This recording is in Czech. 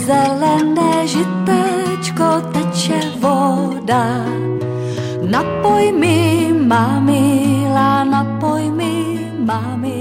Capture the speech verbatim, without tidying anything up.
zelené žitečko teče voda. Napoj mi, mamila, napoj mi, mami.